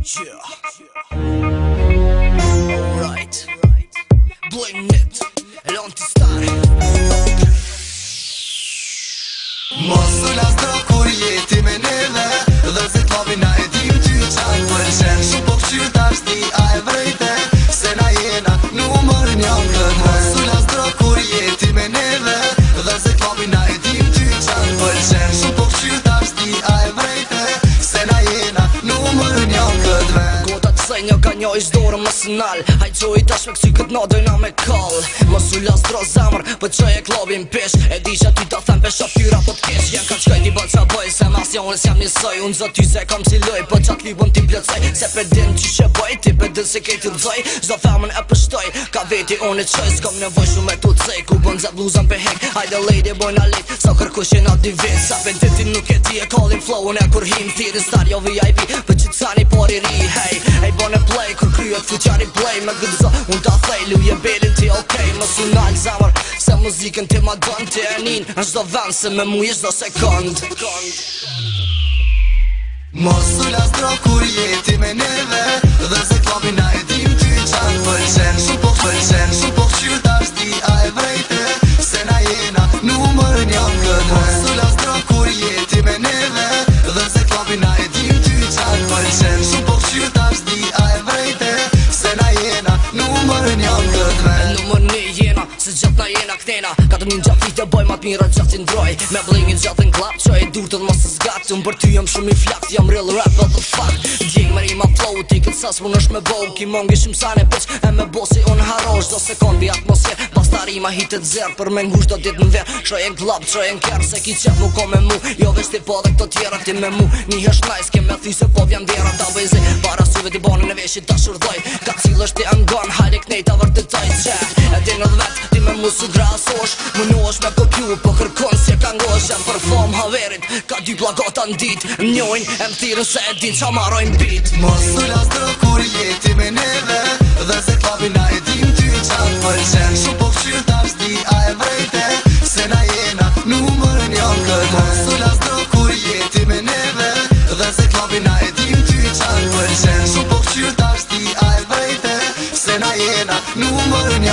Yeah. Alright. Blame it. L'anti-star. Mosu lastra kur jeti me neve dhe se t'lavi na e dim ty qatë përqen Shumë po këshyr tash ti a e vrejte se na jena numër njën këtë Mosu lastra kur jeti me neve dhe se t'lavi na e dim ty qatë përqen Shumë po këshyr tash ti a e vrejte se na jena numër njën këtë ven Gota të sej një ka një ishdore më sënal Haj qoj tash me kësi këtë na dojna me kall Mosu lastra zamër për qoj e klobin pesh E di që ty ta them pesha pyra po t'kesh Jen ka qkoj t'i bën qa bëj se mas jonës jam njësoj Unë zë ty se kam si loj po qatë libën t'i plëcoj Se për din që që bëj ti për din se kej t'i rëzoj Zdo femën e pështoj ka veti unë e qoj S'kom nevoj shumë e t'u cej ku bën zë bluzën për hek Hajde lady bojna lit sa kërkush jena dy vit Sa për ti nuk e ti e callin flowën e kur him Thirin star jo VIP për që t'sani por i ri Hej, hej bone play kur kryet fuqari play Me gëdzo unë ta thej luje belin ti okej Më sunal zamër se muzikën ti ma don ti e nin Në shdo vend se me mu ish do sekund Mosu lastra kur jeti me neve dhe se t'lavi na e dim ty qatë përqen Shumë po përqen, shumë po këshyr tash ti a e vrejte se na jena numër njën këtë Mosu lastra kur jeti me neve dhe se t'lavi na e dim ty qatë përqen Shumë po këshyr tash ti a e vrejte se na jena numër njën këtë ven Numër një jena, se gjatë na jena këtena Ka të minë gjatë fite boj ma t'mira gjatë i ndroj Me blingin gjatë n'klap, qoj e dur të mos të zgat Unë për ty jam shumë i flakt, jam real rap what the fuck Djeng me rima flow, ti këtë sas më nësht me bog Ki mongi shumë sane pëq, e me bosi unë harosh Do sekondi atmosfer, bas ta rima hitet zer Për me ngush do dit në ver, qoj e n'klap, qoj e n'ker Se ki qef mu ko me mu, jo vesh ti po dhe këto tjera Ti me mu, një hësht nice, ke me thy se po vjen djera Ta bëjzi, para syve ti banë në veshit ta shurdoj Ka cilësh ti angon, hajde knejta vërtetoj qef E din edhe vet, ti me mu su grasosh Mënosh me kopju, po kërkon si e kangosh Jem për fam haverit, ka dy plagata n'dit Mjojnë, e m'thirën se e din qa marojnë bit Mosu lastra kur jeti me neve dhe se t'lavi na e dim ty qatë përqen Shumë po këshyr tash ti a e vrejte se na jena numër njën këtë Mosu lastra kur jeti me neve dhe se t'lavi na e dim ty qatë përqen Shumë po këshyr tash ti a e vrejte se na jena numër njën